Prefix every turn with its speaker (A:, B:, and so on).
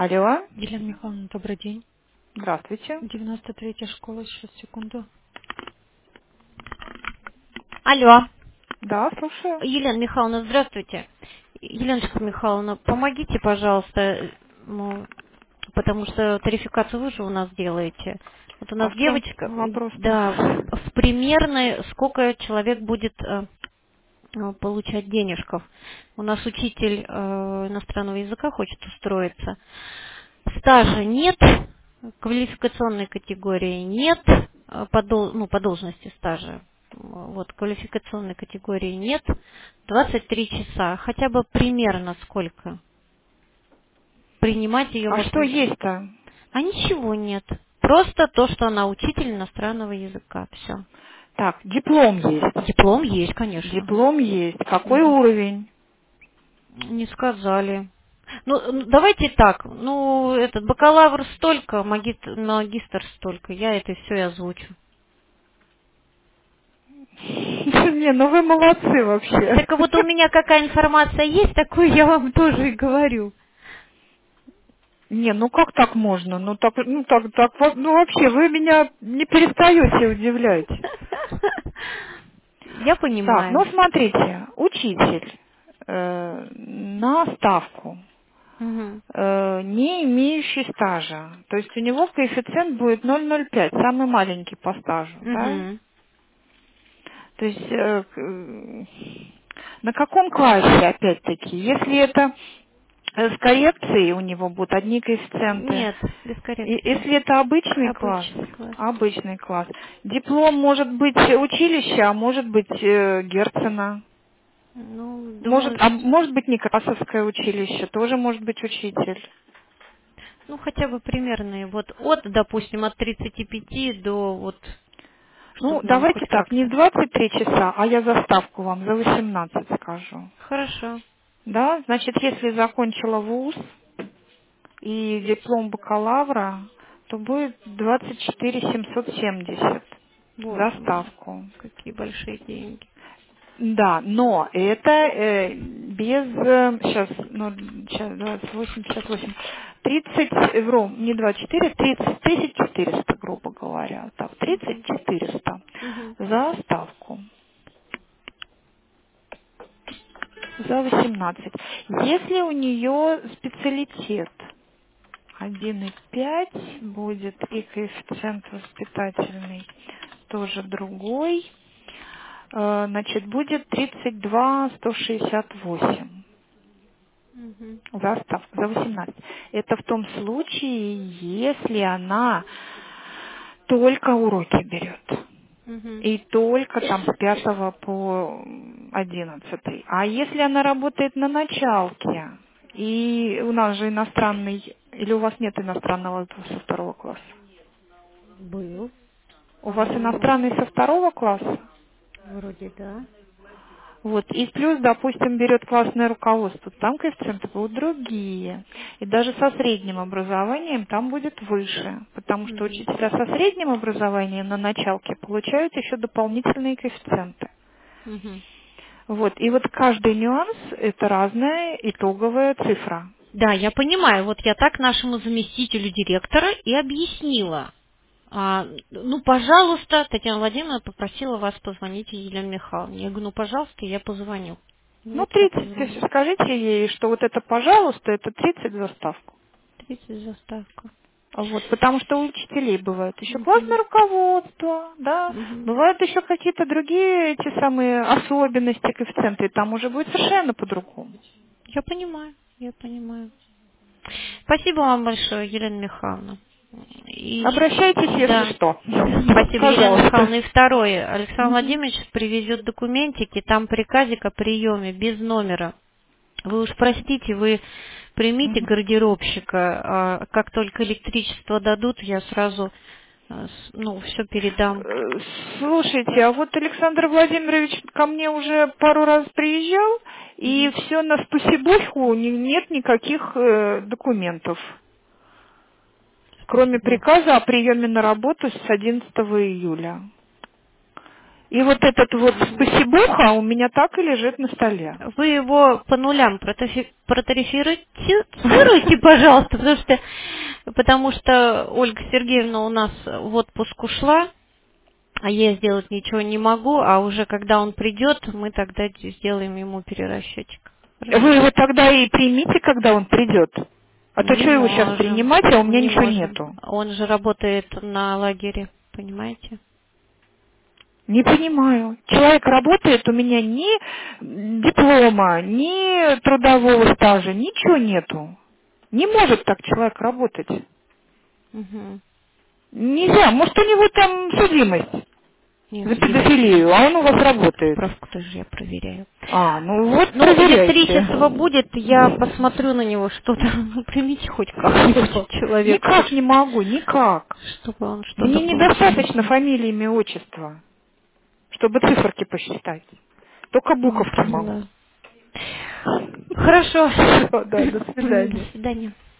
A: Алло,
B: Елена Михайловна, добрый день.
A: здравствуйте.
B: 93-я школа, сейчас, секунду. Алло,
A: Да, слушаю.
B: Елена Михайловна, здравствуйте. Еленочка Михайловна, помогите, пожалуйста, потому что тарификацию вы же у нас делаете. Вот у
A: А
B: нас
A: в чем
B: девочка,
A: вопрос-то?
B: да, в примерной, сколько человек будет получать денежков. У нас учитель иностранного языка хочет устроиться. Стажа нет, квалификационной категории нет, по должности стажа. Вот, квалификационной категории нет. 23 часа. Хотя бы примерно сколько принимать ее
A: А что
B: можно.
A: есть-то?
B: А ничего нет. Просто то, что она учитель иностранного языка. Все.
A: Так, диплом есть.
B: Диплом есть, конечно.
A: Диплом есть. Какой
B: Мгм.
A: уровень?
B: Не сказали. Ну, давайте так. Ну, этот бакалавр столько, магистр столько. Я это все и озвучу.
A: Не, ну вы молодцы вообще.
B: Так вот у меня какая информация есть, такую я вам тоже и говорю.
A: Не, ну как так можно? Ну вообще, вы меня не перестаете удивлять.
B: Я
A: Так, ну
B: понимаю.
A: смотрите, учитель на ставку,
B: Мгм.
A: не имеющий стажа. То есть у него коэффициент будет 0,05, самый маленький по стажу, да?
B: Мгм.
A: То есть на каком классе, опять-таки, если это с коррекцией у него будут одни коэффициенты,
B: Нет, без коррекции.
A: если это
B: Обычный класс.
A: обычный класс, диплом может быть училища, а может быть Герцена,
B: Ну, думаю,
A: может быть Некрасовское училище, тоже может быть учитель.
B: ну хотя бы примерные. Вот от, допустим, от 35 до вот,
A: Ну,
B: чтобы нам
A: давайте
B: хоть
A: так, не в
B: как-то.
A: 23 часа, а я за ставку вам, за 18 скажу.
B: Хорошо.
A: Да, значит, если закончила вуз и диплом бакалавра, то будет 24 770 за
B: Боже мой,
A: ставку.
B: какие большие деньги.
A: Да, но это без, сейчас, ну, сейчас 28, 58, 30, не 24, 30 400, грубо говоря. Так, 30
B: Мгм.
A: 400
B: Мгм.
A: за ставку, за 18. Если у нее специалитет 1,5 будет и коэффициент воспитательный тоже другой, значит, будет 32 168
B: Мгм.
A: за ставку, за 18. Это в том случае, если она только уроки берет.
B: Мгм.
A: И только там с 5 по 11. А если она работает на началке, и у нас же иностранный, или у вас нет иностранного со 2 класса?
B: Был,
A: У вас
B: по-моему,
A: иностранный со 2 класса?
B: вроде да.
A: Вот. И плюс, допустим, берет классное руководство, там коэффициенты будут другие. И даже со средним образованием там будет выше, потому что
B: Мгм.
A: учителя со средним образованием на началке получают еще дополнительные коэффициенты.
B: Мгм.
A: Вот. И вот каждый нюанс– это разная итоговая цифра.
B: Да, я понимаю. Вот я так нашему заместителю директора и объяснила. Ну, пожалуйста, Татьяна Владимировна попросила вас позвонить Елене Михайловне. Я говорю, ну, пожалуйста, я позвоню.
A: Ну,
B: Вот я
A: 30,
B: позвонила.
A: скажите ей, что вот это, пожалуйста, это 30 за ставку.
B: 30 заставка.
A: Вот, потому что у учителей бывает еще классное
B: Мгм.
A: руководство, да,
B: Мгм.
A: бывают еще какие-то другие эти самые особенности, коэффициенты, и там уже будет совершенно по-другому.
B: Я понимаю, я понимаю. Спасибо вам большое, Елена Михайловна. И
A: Обращайтесь, если
B: да,
A: что.
B: спасибо, Елена
A: Пожалуйста.
B: Михайловна. И второе, Александр
A: Мгм.
B: Владимирович привезет документики, там приказик о приеме без номера. Вы уж простите, вы примите
A: Мгм.
B: гардеробщика, как только электричество дадут, я сразу ну, все передам.
A: Э, Слушайте, а вот Александр Владимирович ко мне уже пару раз приезжал, и
B: Мгм.
A: все на спасибуху, нет никаких документов, кроме
B: Спасибо.
A: приказа о приеме на работу с 11 июля. И вот этот вот спасибуха у меня так и лежит на столе.
B: Вы его по нулям протарифицируйте, пожалуйста, потому что Ольга Сергеевна у нас в отпуск ушла, а я сделать ничего не могу, а уже когда он придет, мы тогда сделаем ему перерасчетик.
A: Вы его тогда и примите, когда он придет. А то
B: Не
A: что его сейчас
B: можем.
A: принимать, а у меня
B: Не
A: ничего
B: можем.
A: нету.
B: Он же работает на лагере, понимаете?
A: Не понимаю. Человек работает, у меня ни диплома, ни трудового стажа, ничего нету. Не может так человек работать.
B: Угу.
A: Нельзя. Может, у него там судимость
B: Нет,
A: за
B: судимости нет.
A: педофилию, а он у вас работает.
B: Справку тоже я проверяю.
A: Ну вот
B: Ну,
A: проверяйте.
B: электричество будет, я посмотрю на него что-то. Ну, примите хоть как-нибудь человека,
A: Никак не могу, никак.
B: чтобы он что-то
A: Мне
B: получил.
A: недостаточно фамилии, имя, отчества, чтобы циферки посчитать. Только буковки могу.
B: Да. Хорошо.
A: Всё, да, до
B: До
A: свидания.
B: свидания.